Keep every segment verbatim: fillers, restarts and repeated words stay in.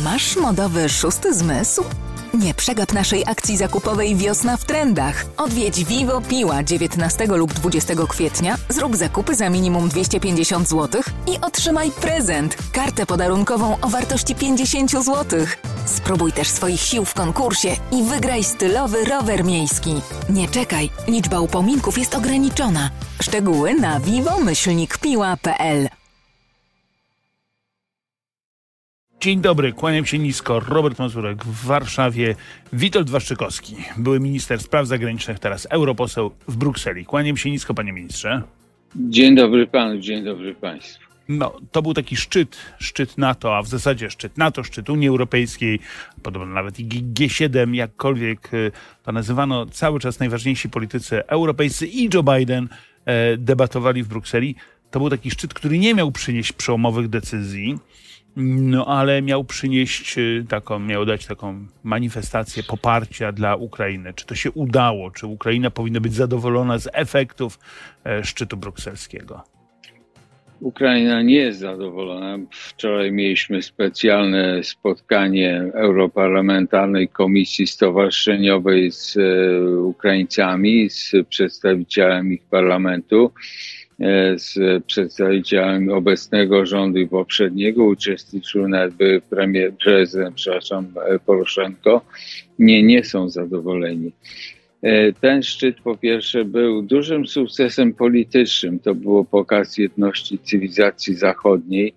Masz modowy szósty zmysł? Nie przegap naszej akcji zakupowej Wiosna w trendach. Odwiedź Vivo Piła dziewiętnastego lub dwudziestego kwietnia, zrób zakupy za minimum dwieście pięćdziesiąt złotych i otrzymaj prezent. Kartę podarunkową o wartości pięćdziesiąt złotych. Spróbuj też swoich sił w konkursie i wygraj stylowy rower miejski. Nie czekaj, liczba upominków jest ograniczona. Szczegóły na vivo myślnik piła kropka p l. Dzień dobry, kłaniam się nisko. Robert Mazurek w Warszawie. Witold Waszczykowski, były minister spraw zagranicznych, teraz europoseł w Brukseli. Kłaniam się nisko, panie ministrze. Dzień dobry panu, dzień dobry państwu. No, to był taki szczyt, szczyt NATO, a w zasadzie szczyt NATO, szczyt Unii Europejskiej, podobno nawet i G siedem, jakkolwiek to nazywano, cały czas najważniejsi politycy europejscy i Joe Biden e, debatowali w Brukseli. To był taki szczyt, który nie miał przynieść przełomowych decyzji, no ale miał przynieść taką, miał dać taką manifestację poparcia dla Ukrainy. Czy to się udało? Czy Ukraina powinna być zadowolona z efektów e, szczytu brukselskiego? Ukraina nie jest zadowolona. Wczoraj mieliśmy specjalne spotkanie Europarlamentarnej Komisji Stowarzyszeniowej z e, Ukraińcami, z przedstawicielami ich parlamentu, e, z przedstawicielami obecnego rządu i poprzedniego. Uczestniczył nawet były premier, prezydent, przepraszam, Poroszenko. Nie, nie są zadowoleni. Ten szczyt po pierwsze był dużym sukcesem politycznym. To było pokaz jedności cywilizacji zachodniej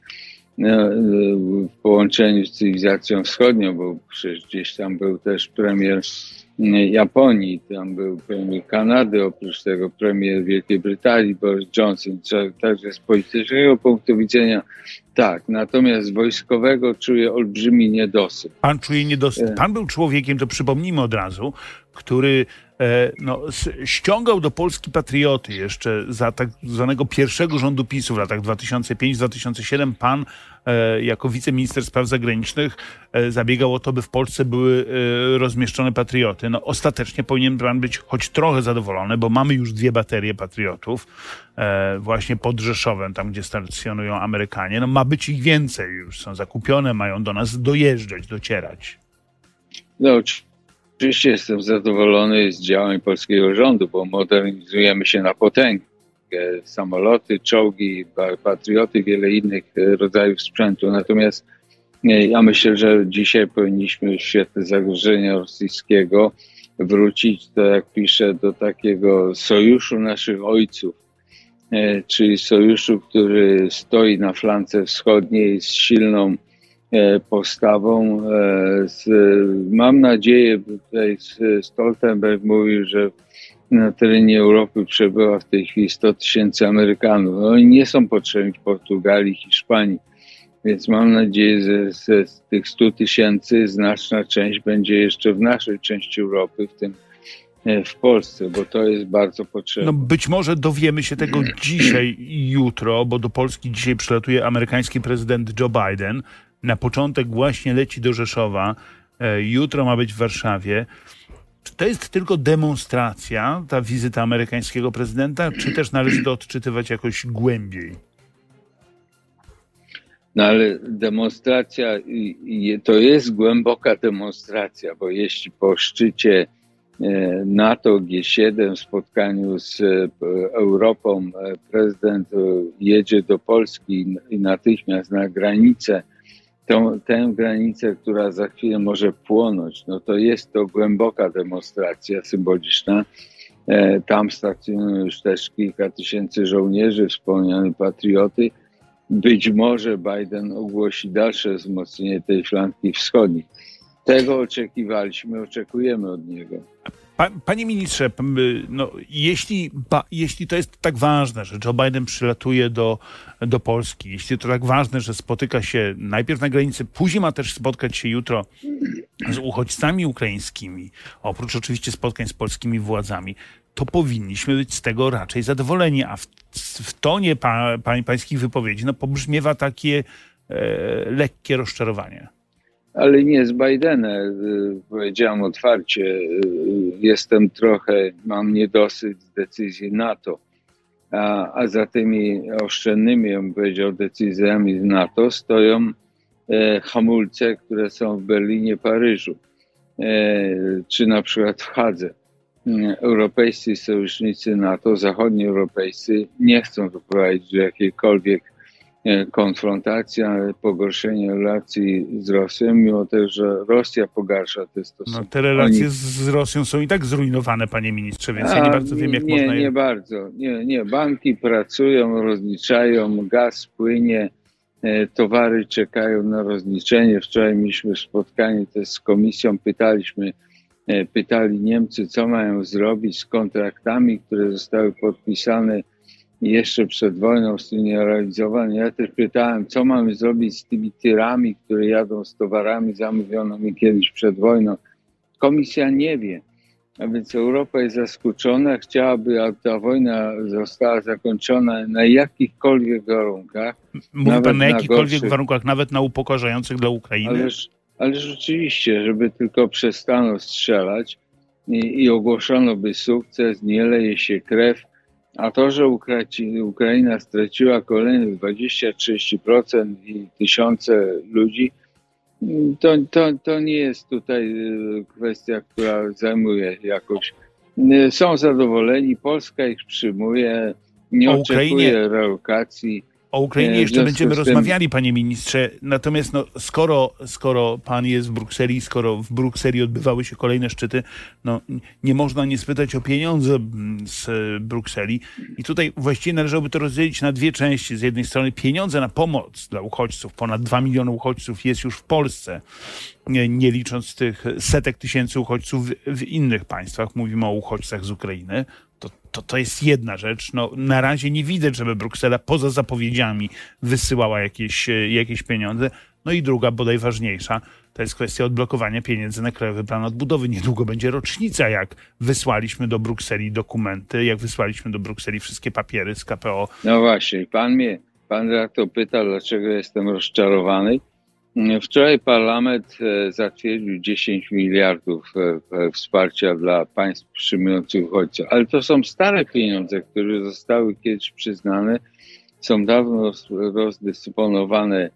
w połączeniu z cywilizacją wschodnią, bo przecież gdzieś tam był też premier Japonii, tam był premier Kanady, oprócz tego premier Wielkiej Brytanii Boris Johnson. Także z politycznego punktu widzenia tak, natomiast z wojskowego czuję olbrzymi niedosyt. Pan czuje niedosyt. Pan był człowiekiem, to przypomnijmy od razu, który e, no, ściągał do Polski patrioty jeszcze za tak zwanego pierwszego rządu PiSu w latach dwa tysiące piąty do dwa tysiące siódmego. Pan e, jako wiceminister spraw zagranicznych e, zabiegał o to, by w Polsce były e, rozmieszczone patrioty. No, ostatecznie powinien pan być choć trochę zadowolony, bo mamy już dwie baterie patriotów e, właśnie pod Rzeszowem, tam gdzie stacjonują Amerykanie. No, ma być ich więcej, już są zakupione, mają do nas dojeżdżać, docierać. No, oczywiście jestem zadowolony z działań polskiego rządu, bo modernizujemy się na potęgę. Samoloty, czołgi, patrioty, wiele innych rodzajów sprzętu. Natomiast ja myślę, że dzisiaj powinniśmy w świetle zagrożenia rosyjskiego wrócić, to jak piszę, do takiego sojuszu naszych ojców, czyli sojuszu, który stoi na flance wschodniej z silną postawą. Mam nadzieję, tutaj Stoltenberg mówił, że na terenie Europy przebywa w tej chwili sto tysięcy Amerykanów. No, oni nie są potrzebni w Portugalii, Hiszpanii, więc mam nadzieję, że z, z tych stu tysięcy znaczna część będzie jeszcze w naszej części Europy, w tym w Polsce, bo to jest bardzo potrzebne. No być może dowiemy się tego dzisiaj i jutro, bo do Polski dzisiaj przylatuje amerykański prezydent Joe Biden. Na początek właśnie leci do Rzeszowa. Jutro ma być w Warszawie. Czy to jest tylko demonstracja, ta wizyta amerykańskiego prezydenta, czy też należy to odczytywać jakoś głębiej? No ale demonstracja, to jest głęboka demonstracja, bo jeśli po szczycie NATO G siedem w spotkaniu z Europą prezydent jedzie do Polski i natychmiast na granicę, Tą, tę granicę, która za chwilę może płonąć, no to jest to głęboka demonstracja symboliczna. E, tam stacjonują już też kilka tysięcy żołnierzy, wspomniane patrioty. Być może Biden ogłosi dalsze wzmocnienie tej flanki wschodniej. Tego oczekiwaliśmy, oczekujemy od niego. Panie ministrze, no, jeśli, ba, jeśli to jest tak ważne, że Joe Biden przylatuje do, do Polski, jeśli to tak ważne, że spotyka się najpierw na granicy, później ma też spotkać się jutro z uchodźcami ukraińskimi, oprócz oczywiście spotkań z polskimi władzami, to powinniśmy być z tego raczej zadowoleni, a w, w tonie pa, pa, pańskich wypowiedzi no, pobrzmiewa takie e, lekkie rozczarowanie. Ale nie z Bidena. Powiedziałem otwarcie, jestem trochę, mam niedosyt z decyzji NATO, a, a za tymi oszczędnymi, ja bym powiedział, decyzjami z NATO stoją hamulce, które są w Berlinie, Paryżu, czy na przykład w Hadze. Europejscy sojusznicy NATO, zachodnioeuropejscy nie chcą doprowadzić do jakiejkolwiek konfrontacji, ale pogorszenia relacji z Rosją, mimo tego, że Rosja pogarsza te stosunki. No, te relacje Oni... z Rosją są i tak zrujnowane, panie ministrze, więc A, ja nie bardzo wiem, jak nie, można... Nie, nie bardzo. Nie, nie. Banki pracują, rozliczają, gaz płynie, towary czekają na rozliczenie. Wczoraj mieliśmy spotkanie też z komisją, pytaliśmy, pytali Niemcy, co mają zrobić z kontraktami, które zostały podpisane jeszcze przed wojną, z tym nie realizowane. Ja też pytałem, co mamy zrobić z tymi tirami, które jadą z towarami zamówionymi kiedyś przed wojną. Komisja nie wie. A więc Europa jest zaskoczona, chciałaby, aby ta wojna została zakończona na jakichkolwiek warunkach. Mówi pan na jakichkolwiek gorszych warunkach, nawet na upokarzających dla Ukrainy? Ależ, ale rzeczywiście, żeby tylko przestano strzelać i, i ogłoszono by sukces, nie leje się krew. A to, że Ukraina straciła kolejnych dwadzieścia do trzydziestu procent i tysiące ludzi, to, to, to nie jest tutaj kwestia, która zajmuje jakoś. Są zadowoleni, Polska ich przyjmuje, nie o oczekuje Ukrainie, relokacji. O Ukrainie jeszcze będziemy tym... rozmawiali, panie ministrze. Natomiast no, skoro, skoro pan jest w Brukseli, skoro w Brukseli odbywały się kolejne szczyty, no, nie można nie spytać o pieniądze z Brukseli. I tutaj właściwie należałoby to rozdzielić na dwie części. Z jednej strony pieniądze na pomoc dla uchodźców. Ponad dwa miliony uchodźców jest już w Polsce. Nie, nie licząc tych setek tysięcy uchodźców w, w innych państwach. Mówimy o uchodźcach z Ukrainy. To, to, to jest jedna rzecz. No, na razie nie widać, żeby Bruksela poza zapowiedziami wysyłała jakieś, jakieś pieniądze. No i druga, bodaj ważniejsza, to jest kwestia odblokowania pieniędzy na Krajowy Plan Odbudowy. Niedługo będzie rocznica, jak wysłaliśmy do Brukseli dokumenty, jak wysłaliśmy do Brukseli wszystkie papiery z K P O. No właśnie, pan mnie, pan to pyta, dlaczego jestem rozczarowany. Wczoraj parlament zatwierdził dziesięć miliardów wsparcia dla państw przyjmujących uchodźców, ale to są stare pieniądze, które zostały kiedyś przyznane, są dawno rozdysponowane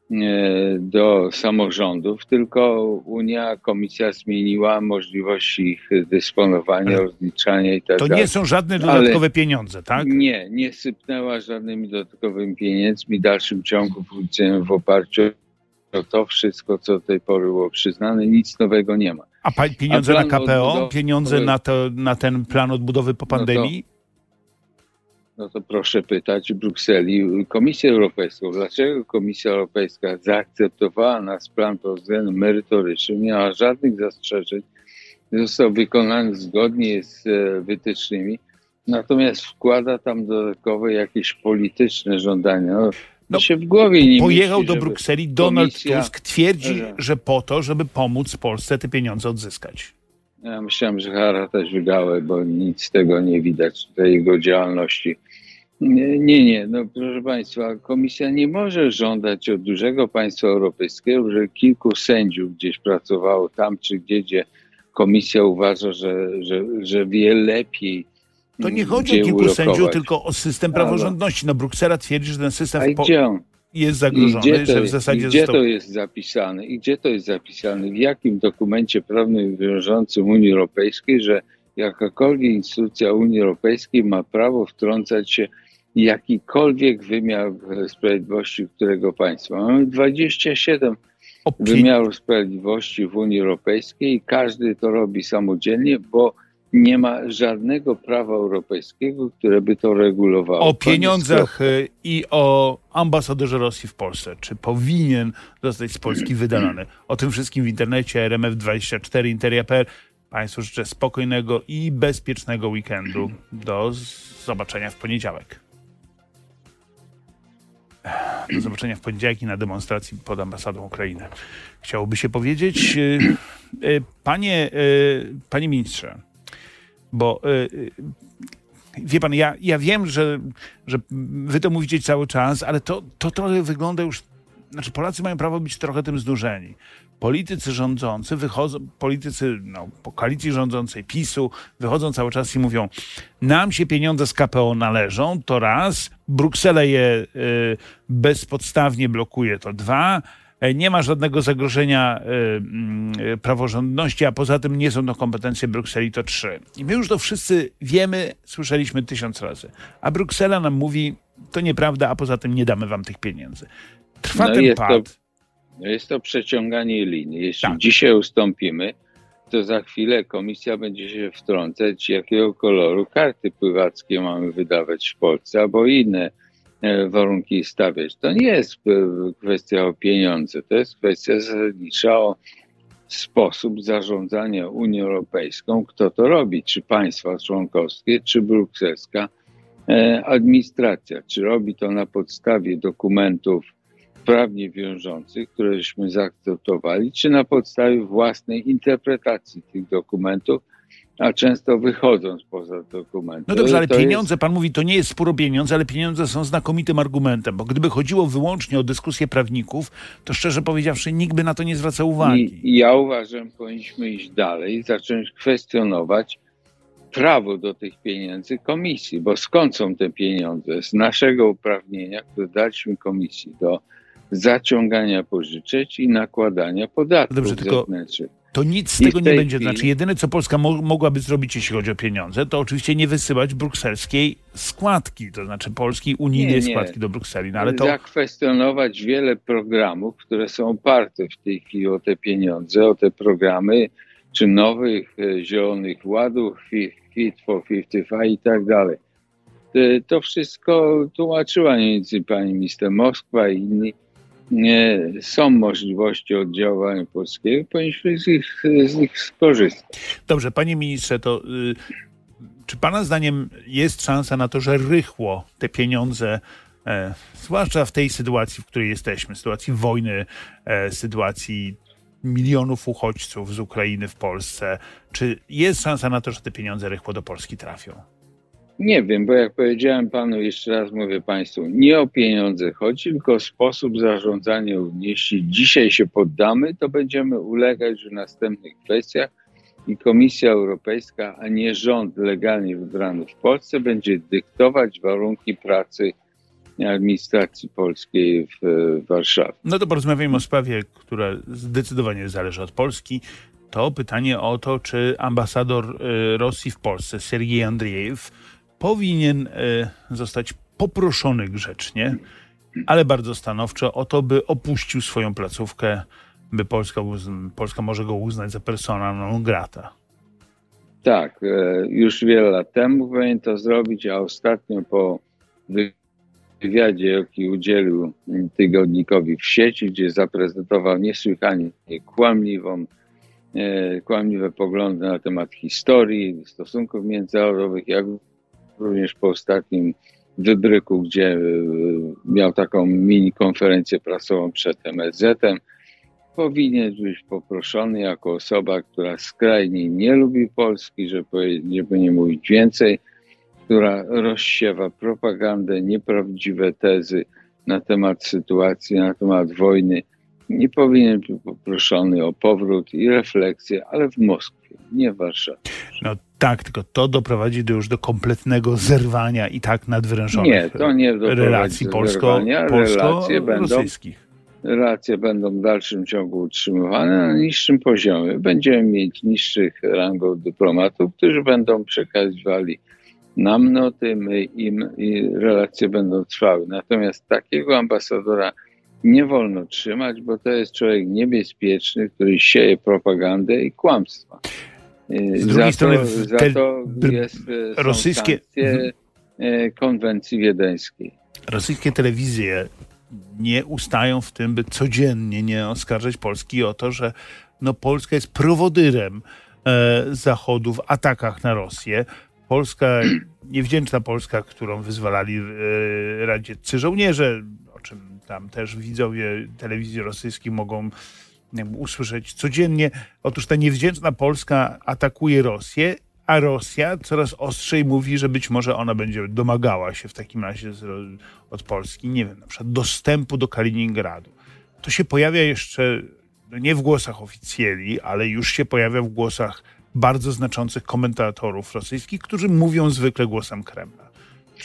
do samorządów, tylko Unia, Komisja zmieniła możliwości ich dysponowania, ale rozliczania i tak dalej. To nie są żadne dodatkowe ale pieniądze, tak? Nie, nie sypnęła żadnymi dodatkowymi pieniędzmi. W dalszym ciągu funkcjonują w oparciu o to wszystko, co do tej pory było przyznane, nic nowego nie ma. A pa- pieniądze na K P O, odbudowy, pieniądze na, to, na ten plan odbudowy po pandemii? No to, no to proszę pytać Brukseli, Komisję Europejską. Dlaczego Komisja Europejska zaakceptowała nasz plan pod względem merytorycznym, nie ma żadnych zastrzeżeń, został wykonany zgodnie z e, wytycznymi, natomiast wkłada tam dodatkowe jakieś polityczne żądania. No, No, się w głowie nie pojechał mieści, do Brukseli, Donald komisja... Tusk twierdzi, że po to, żeby pomóc Polsce te pieniądze odzyskać. Ja myślałem, że Hara też wygałe, bo nic z tego nie widać, tej jego działalności. Nie, nie, nie. No, proszę państwa, komisja nie może żądać od dużego państwa europejskiego, że kilku sędziów gdzieś pracowało tam czy gdzie, gdzie komisja uważa, że, że, że wie lepiej. To nie chodzi o kilku ulokować. sędziów, tylko o system praworządności. No, Bruksela twierdzi, że ten system po... jest zagrożony, że w zasadzie gdzie został... to jest zapisane? I gdzie to jest zapisane? W jakim dokumencie prawnym wiążącym Unii Europejskiej, że jakakolwiek instytucja Unii Europejskiej ma prawo wtrącać się w jakikolwiek wymiar sprawiedliwości którego państwa? Mamy dwadzieścia siedem Opie... wymiarów sprawiedliwości w Unii Europejskiej i każdy to robi samodzielnie, bo nie ma żadnego prawa europejskiego, które by to regulowało. O pieniądzach i o ambasadorze Rosji w Polsce. Czy powinien zostać z Polski wydalany? O tym wszystkim w internecie R M F dwadzieścia cztery, Interia kropka p l. Państwu życzę spokojnego i bezpiecznego weekendu. Do zobaczenia w poniedziałek. Do zobaczenia w poniedziałek i na demonstracji pod ambasadą Ukrainy. Chciałoby się powiedzieć, panie, panie ministrze, bo y, wie pan, ja, ja wiem, że, że wy to mówicie cały czas, ale to, to trochę wygląda już, znaczy Polacy mają prawo być trochę tym znużeni. Politycy rządzący wychodzą, politycy no, po koalicji rządzącej PiSu wychodzą cały czas i mówią, nam się pieniądze z K P O należą, to raz, Bruksela je y, bezpodstawnie blokuje, to dwa, nie ma żadnego zagrożenia y, y, praworządności, a poza tym nie są to kompetencje Brukseli, to trzy. I my już to wszyscy wiemy, słyszeliśmy tysiąc razy. A Bruksela nam mówi, to nieprawda, a poza tym nie damy wam tych pieniędzy. Trwa no ten jest pad. To, jest to przeciąganie linii. Jeśli tak. dzisiaj ustąpimy, to za chwilę komisja będzie się wtrącać, jakiego koloru karty pływackie mamy wydawać w Polsce, albo inne warunki stawiać. To nie jest kwestia o pieniądze, to jest kwestia zasadnicza o sposób zarządzania Unią Europejską. Kto to robi? Czy państwa członkowskie, czy brukselska administracja? Czy robi to na podstawie dokumentów prawnie wiążących, któreśmy zaakceptowali, czy na podstawie własnej interpretacji tych dokumentów, a często wychodząc poza dokumenty. No dobrze, ale to pieniądze, jest... pan mówi, to nie jest spór o pieniądze, ale pieniądze są znakomitym argumentem, bo gdyby chodziło wyłącznie o dyskusję prawników, to szczerze powiedziawszy, nikt by na to nie zwracał uwagi. I ja uważam, że powinniśmy iść dalej i zacząć kwestionować prawo do tych pieniędzy komisji, bo skąd są te pieniądze? Z naszego uprawnienia, które daliśmy komisji do zaciągania pożyczek i nakładania podatków Dobrze, tylko zewnętrznych. To nic z tego nie będzie. chwili... Znaczy, jedyne, co Polska mo- mogłaby zrobić, jeśli chodzi o pieniądze, to oczywiście nie wysyłać brukselskiej składki, to znaczy polskiej unijnej nie, nie. składki do Brukseli. No, ale to... Zakwestionować wiele programów, które są oparte w tej chwili o te pieniądze, o te programy, czy nowych e, zielonych ładów, Fit for pięćdziesiąt pięć i tak dalej. To wszystko tłumaczyła między pani minister Moskwa i inni. Nie, są możliwości oddziaływania polskiego, powinniśmy z nich, z nich skorzystać. Dobrze, panie ministrze, to y, czy pana zdaniem jest szansa na to, że rychło te pieniądze, e, zwłaszcza w tej sytuacji, w której jesteśmy, sytuacji wojny, e, sytuacji milionów uchodźców z Ukrainy w Polsce, czy jest szansa na to, że te pieniądze rychło do Polski trafią? Nie wiem, bo jak powiedziałem panu, jeszcze raz mówię państwu, nie o pieniądze chodzi, tylko o sposób zarządzania Unii. Jeśli dzisiaj się poddamy, to będziemy ulegać w następnych kwestiach i Komisja Europejska, a nie rząd legalnie wybrany w Polsce, będzie dyktować warunki pracy administracji polskiej w, w Warszawie. No to porozmawiajmy o sprawie, która zdecydowanie zależy od Polski. To pytanie o to, czy ambasador Rosji w Polsce, Sergiej Andriejew, powinien y, zostać poproszony grzecznie, ale bardzo stanowczo o to, by opuścił swoją placówkę, by Polska, uz- Polska może go uznać za persona non grata. Tak, e, już wiele lat temu powinien to zrobić, a ostatnio po wywiadzie, jaki udzielił tygodnikowi w sieci, gdzie zaprezentował niesłychanie kłamliwą, e, kłamliwe poglądy na temat historii, stosunków międzynarodowych, jak również po ostatnim wybryku, gdzie miał taką mini konferencję prasową przed M S Z-em, powinien być poproszony jako osoba, która skrajnie nie lubi Polski, żeby nie mówić więcej, która rozsiewa propagandę, nieprawdziwe tezy na temat sytuacji, na temat wojny. Nie powinien być poproszony o powrót i refleksję, ale w Moskwie, nie w Warszawie. No tak, tylko to doprowadzi do już do kompletnego zerwania i tak nadwyrężonych nie, to nie relacji polsko-rosyjskich. Relacje będą w dalszym ciągu utrzymywane na niższym poziomie. Będziemy mieć niższych rangą dyplomatów, którzy będą przekazywali nam noty, my im i relacje będą trwały. Natomiast takiego ambasadora nie wolno trzymać, bo to jest człowiek niebezpieczny, który sieje propagandę i kłamstwa. Z drugiej za strony to, za to jest, są rosyjskie sankcje konwencji wiedeńskiej. Rosyjskie telewizje nie ustają w tym, by codziennie nie oskarżać Polski o to, że no Polska jest prowodyrem e, Zachodu w atakach na Rosję. Polska, niewdzięczna Polska, którą wyzwalali e, radzieccy żołnierze, o czym tam też widzowie telewizji rosyjskiej mogą jakby usłyszeć codziennie. Otóż ta niewdzięczna Polska atakuje Rosję, a Rosja coraz ostrzej mówi, że być może ona będzie domagała się w takim razie z, od Polski, nie wiem, na przykład dostępu do Kaliningradu. To się pojawia jeszcze no nie w głosach oficjeli, ale już się pojawia w głosach bardzo znaczących komentatorów rosyjskich, którzy mówią zwykle głosem Kremla. Czy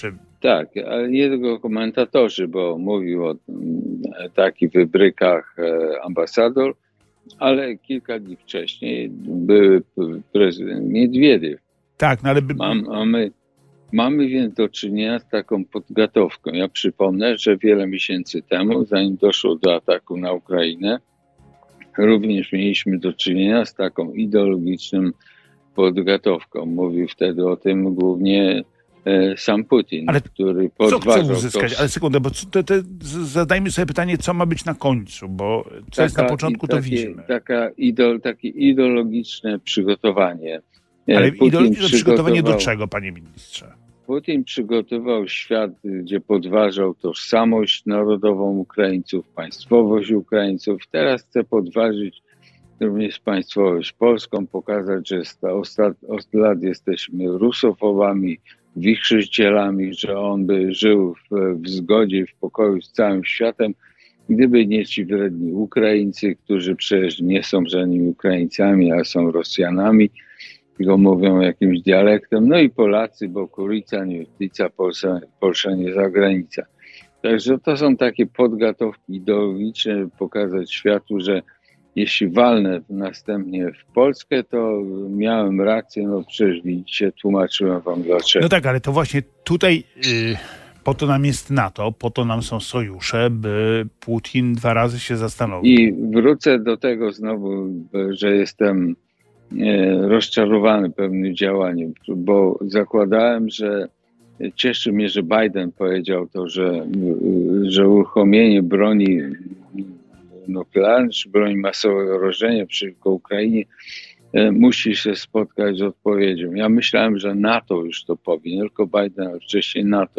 Tak, ale nie tylko komentatorzy, bo mówił o takich wybrykach ambasador, ale kilka dni wcześniej był prezydent Miedwiediew. Tak, no ale... By... Mam, mamy, mamy więc do czynienia z taką podgotowką. Ja przypomnę, że wiele miesięcy temu, zanim doszło do ataku na Ukrainę, również mieliśmy do czynienia z taką ideologiczną podgotowką. Mówił wtedy o tym głównie e, sam Putin, ale który podważał... Co podważał... chce uzyskać? To... Ale sekundę, bo te, te, zadajmy sobie pytanie, co ma być na końcu, bo co taka, jest na początku, to takie, widzimy. Taka idol, takie ideologiczne przygotowanie. Ale Putin ideologiczne przygotowanie do czego, panie ministrze? Putin przygotował świat, gdzie podważał tożsamość narodową Ukraińców, państwowość Ukraińców. Teraz chce podważyć również państwowość polską, pokazać, że od lat jesteśmy rusofobami, wichrzycielami, że on by żył w, w zgodzie, w pokoju z całym światem, gdyby nie ci wredni Ukraińcy, którzy przecież nie są żadnymi Ukraińcami, a są Rosjanami, tylko mówią jakimś dialektem, no i Polacy, bo Kurica, nie Utlica, Polsza, Polsza nie za granica. Także to są takie podgotowki ideologiczne, pokazać światu, że jeśli walnę następnie w Polskę, to miałem rację, no przecież widzicie, tłumaczyłem wam dlaczego. No tak, ale to właśnie tutaj yy, po to nam jest NATO, po to nam są sojusze, by Putin dwa razy się zastanowił. I wrócę do tego znowu, że jestem rozczarowany pewnym działaniem, bo zakładałem, że cieszy mnie, że Biden powiedział to, że, że uruchomienie broni nuklearnej czy broni masowego rażenia przeciwko Ukrainie musi się spotkać z odpowiedzią. Ja myślałem, że NATO już to powie, nie tylko Biden, ale wcześniej NATO.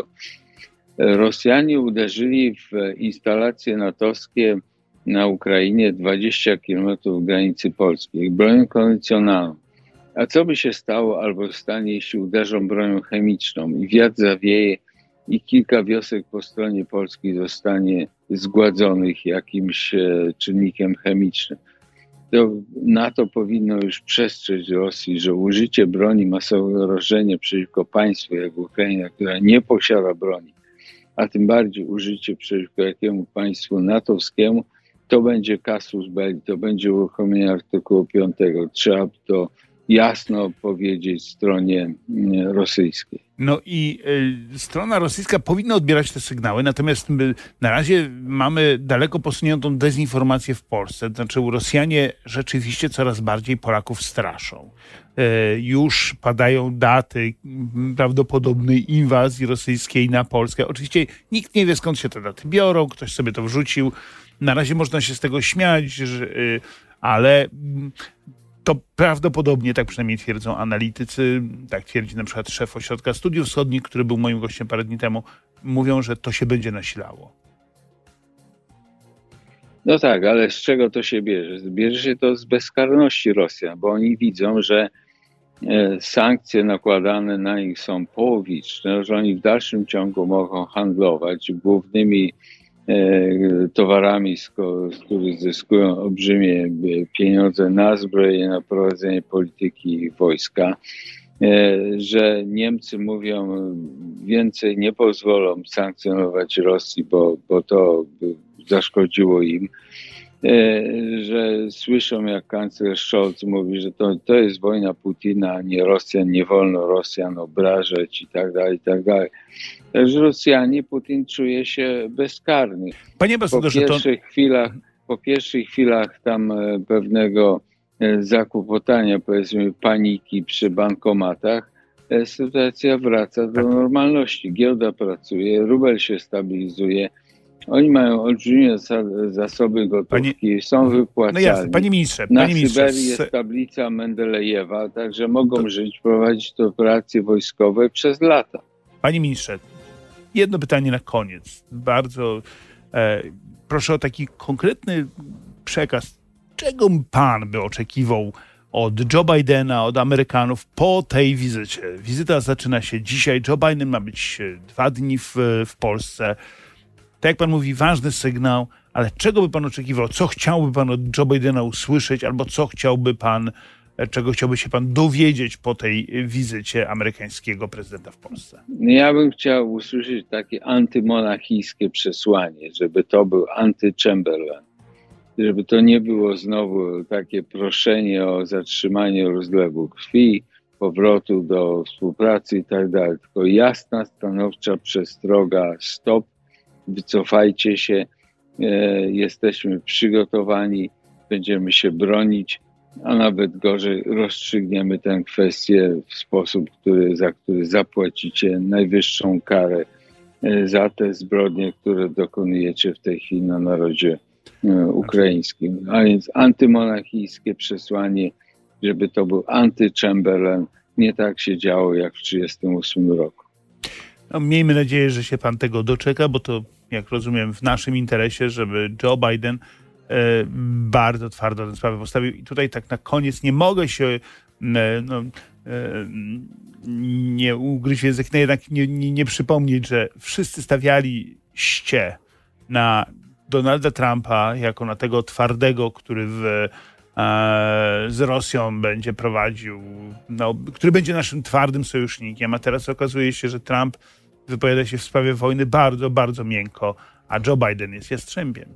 Rosjanie uderzyli w instalacje natowskie na Ukrainie dwadzieścia kilometrów granicy polskiej, bronią konwencjonalną. A co by się stało albo stanie, jeśli uderzą bronią chemiczną i wiatr zawieje i kilka wiosek po stronie polskiej zostanie zgładzonych jakimś e, czynnikiem chemicznym? To NATO powinno już przestrzec Rosji, że użycie broni masowego rażenia przeciwko państwu jak Ukraina, która nie posiada broni, a tym bardziej użycie przeciwko jakiemu państwu natowskiemu, to będzie casus belli, to będzie uruchomienie artykułu piątego. Trzeba to jasno powiedzieć stronie rosyjskiej. No i y, strona rosyjska powinna odbierać te sygnały, natomiast my na razie mamy daleko posuniętą dezinformację w Polsce. Znaczy Rosjanie rzeczywiście coraz bardziej Polaków straszą. Y, już padają daty prawdopodobnej inwazji rosyjskiej na Polskę. Oczywiście nikt nie wie, skąd się te daty biorą, ktoś sobie to wrzucił. Na razie można się z tego śmiać, że, y, ale... To prawdopodobnie, tak przynajmniej twierdzą analitycy, tak twierdzi na przykład szef Ośrodka Studiów Wschodnich, który był moim gościem parę dni temu, mówią, że to się będzie nasilało. No tak, ale z czego to się bierze? Bierze się to z bezkarności Rosjan, bo oni widzą, że sankcje nakładane na nich są połowiczne, że oni w dalszym ciągu mogą handlować głównymi towarami, z których zyskują olbrzymie pieniądze na zbrojenie, na prowadzenie polityki wojska, że Niemcy mówią, więcej nie pozwolą sankcjonować Rosji, bo, bo to zaszkodziło im, że słyszą, jak kanclerz Scholz mówi, że to, to jest wojna Putina, a nie Rosjan, nie wolno Rosjan obrażać i tak dalej, i tak dalej. Także Rosjanie, Putin czuje się bezkarny. Panie ambasadorze, po pierwszych to... chwilach, po pierwszych chwilach tam pewnego zakłopotania, powiedzmy paniki przy bankomatach, sytuacja wraca do normalności. Giełda pracuje, rubel się stabilizuje. Oni mają olbrzymie zasoby gotówki, Panie... są wypłacalni. No jasne, panie ministrze. Na panie ministrze, Syberii jest tablica Mendelejewa, także mogą to... żyć, prowadzić te operacje wojskowe przez lata. Panie ministrze, jedno pytanie na koniec. Bardzo e, proszę o taki konkretny przekaz. Czego pan by oczekiwał od Joe Bidena, od Amerykanów po tej wizycie? Wizyta zaczyna się dzisiaj. Joe Biden ma być dwa dni w, w Polsce. Tak jak pan mówi, ważny sygnał, ale czego by pan oczekiwał? Co chciałby pan od Joe Bidena usłyszeć, albo co chciałby pan czego chciałby się pan dowiedzieć po tej wizycie amerykańskiego prezydenta w Polsce? Ja bym chciał usłyszeć takie antymonachijskie przesłanie, żeby to był anty-Chamberlain, żeby to nie było znowu takie proszenie o zatrzymanie rozlewu krwi, powrotu do współpracy i tak dalej, tylko jasna, stanowcza przestroga, stop, wycofajcie się, e, jesteśmy przygotowani, będziemy się bronić, a nawet gorzej rozstrzygniemy tę kwestię w sposób, który, za który zapłacicie najwyższą karę e, za te zbrodnie, które dokonujecie w tej chwili na narodzie e, ukraińskim. A więc antymonachijskie przesłanie, żeby to był anty-Chamberlain. Nie tak się działo jak w tysiąc dziewięćset trzydziestym ósmym roku. No, miejmy nadzieję, że się pan tego doczeka, bo to, jak rozumiem, w naszym interesie, żeby Joe Biden e, bardzo twardo tę sprawę postawił. I tutaj tak na koniec nie mogę się e, no, e, nie ugryźć w język, no jednak nie, nie, nie przypomnieć, że wszyscy stawiali ście na Donalda Trumpa jako na tego twardego, który w z Rosją będzie prowadził, no, który będzie naszym twardym sojusznikiem, a teraz okazuje się, że Trump wypowiada się w sprawie wojny bardzo, bardzo miękko, a Joe Biden jest jastrzębiem.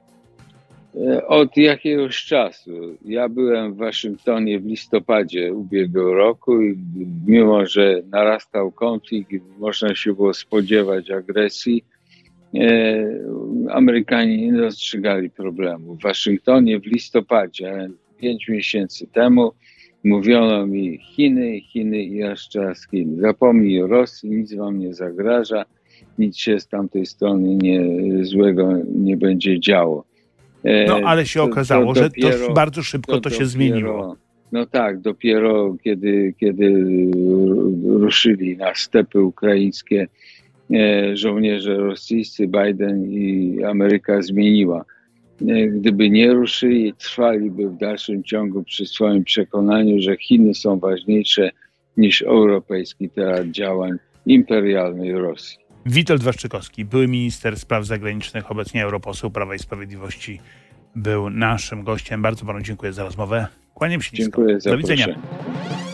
Od jakiegoś czasu. Ja byłem w Waszyngtonie w listopadzie ubiegłego roku i mimo, że narastał konflikt, można się było spodziewać agresji, Amerykanie nie dostrzegali problemu. W Waszyngtonie w listopadzie, pięć miesięcy temu, mówiono mi Chiny, Chiny i jeszcze raz Chiny. Zapomnij o Rosji, nic wam nie zagraża, nic się z tamtej strony nie, złego nie będzie działo. No ale się okazało, to, to dopiero, że to bardzo szybko to, to się dopiero, zmieniło. No tak, dopiero kiedy, kiedy ruszyli na stepy ukraińskie żołnierze rosyjscy, Biden i Ameryka zmieniła. Gdyby nie ruszyli, trwaliby w dalszym ciągu przy swoim przekonaniu, że Chiny są ważniejsze niż europejski teatr działań imperialnej Rosji. Witold Waszczykowski, były minister spraw zagranicznych, obecnie europoseł Prawa i Sprawiedliwości, był naszym gościem. Bardzo panu dziękuję za rozmowę. Kłaniam się nisko. Dziękuję za Do widzenia. Proszę.